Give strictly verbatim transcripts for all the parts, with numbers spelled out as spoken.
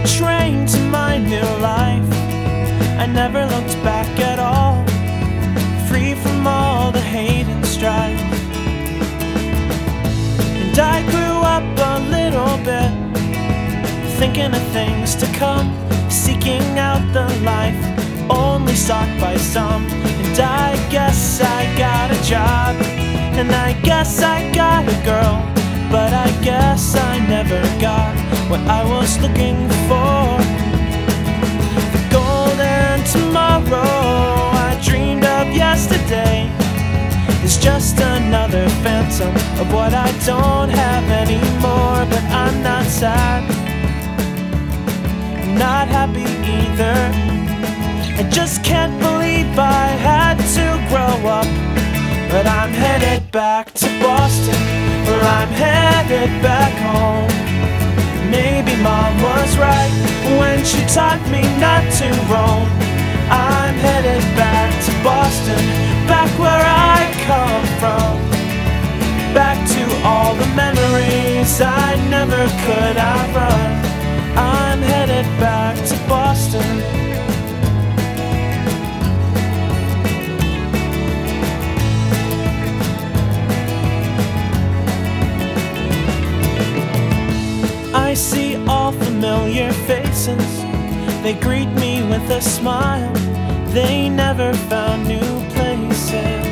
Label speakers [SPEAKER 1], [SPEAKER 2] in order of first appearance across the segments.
[SPEAKER 1] train to my new life. I never looked back at all, free from all the hate and strife. And I grew up a little bit, thinking of things to come, seeking out the life only sought by some. And I guess I got a job, and I guess I got a girl, but I guess I never got what I was looking for. The golden tomorrow I dreamed of yesterday is just another phantom of what I don't have anymore. But I'm not sad, not happy either. I just can't believe I had to grow up. But I'm headed back to Boston, or I'm headed back home. Maybe Mom was right when she taught me not to roam. I'm headed back to Boston, back where I come from, back to all the memories I never could outrun. I'm headed back to Boston. I see all familiar faces, they greet me with a smile. They never found new places.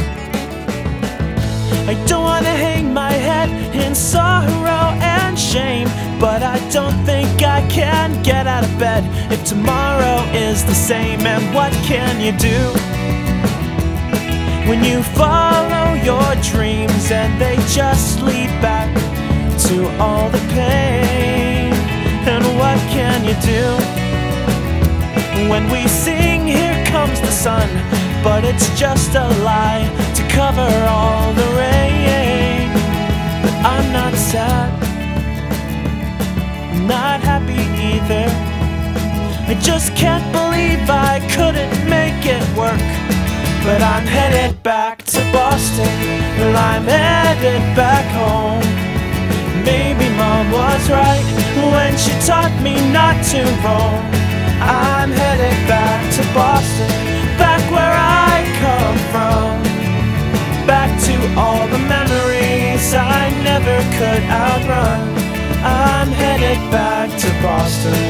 [SPEAKER 1] I don't want to hang my head in sorrow and shame, but I don't think I can get out of bed if tomorrow is the same. And what can you do when you follow your dreams and they just lead back to all the pain? And what can you do when we sing "Here Comes the Sun," but it's just a lie to cover all the rain? But I'm not sad, not happy either. I just can't believe I couldn't make it work. But I'm headed back to Boston, well, I'm headed back home. Maybe Mom was right when she taught me not to roam. I'm headed back to Boston, back where I come from, back to all the memories I never could outrun. I'm headed back to Boston.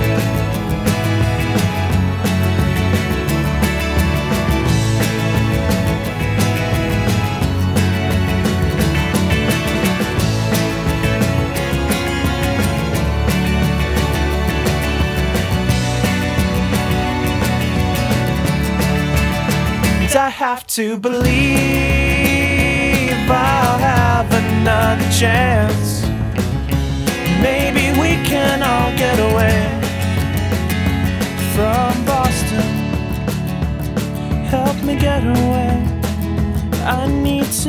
[SPEAKER 1] I have to believe I'll have another chance. Maybe we can all get away from Boston. Help me get away. I need to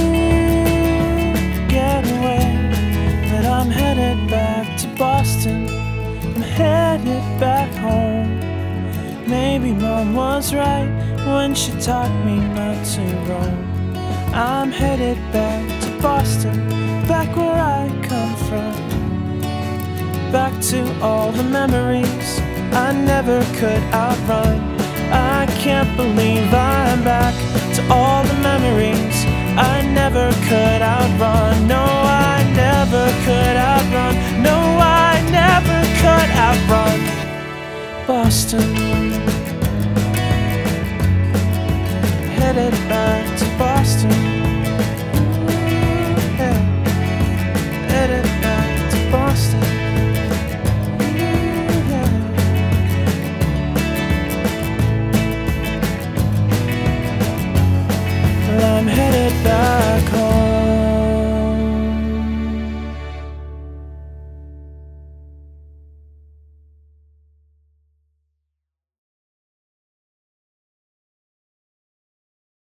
[SPEAKER 1] get away. But I'm headed back to Boston, I'm headed back home. Maybe Mom was right when she taught me not to roam. I'm headed back to Boston, back where I come from, back to all the memories I never could outrun. I can't believe I'm back to all the memories I never could outrun. No, I never could outrun. No, I never could outrun Boston. Headed back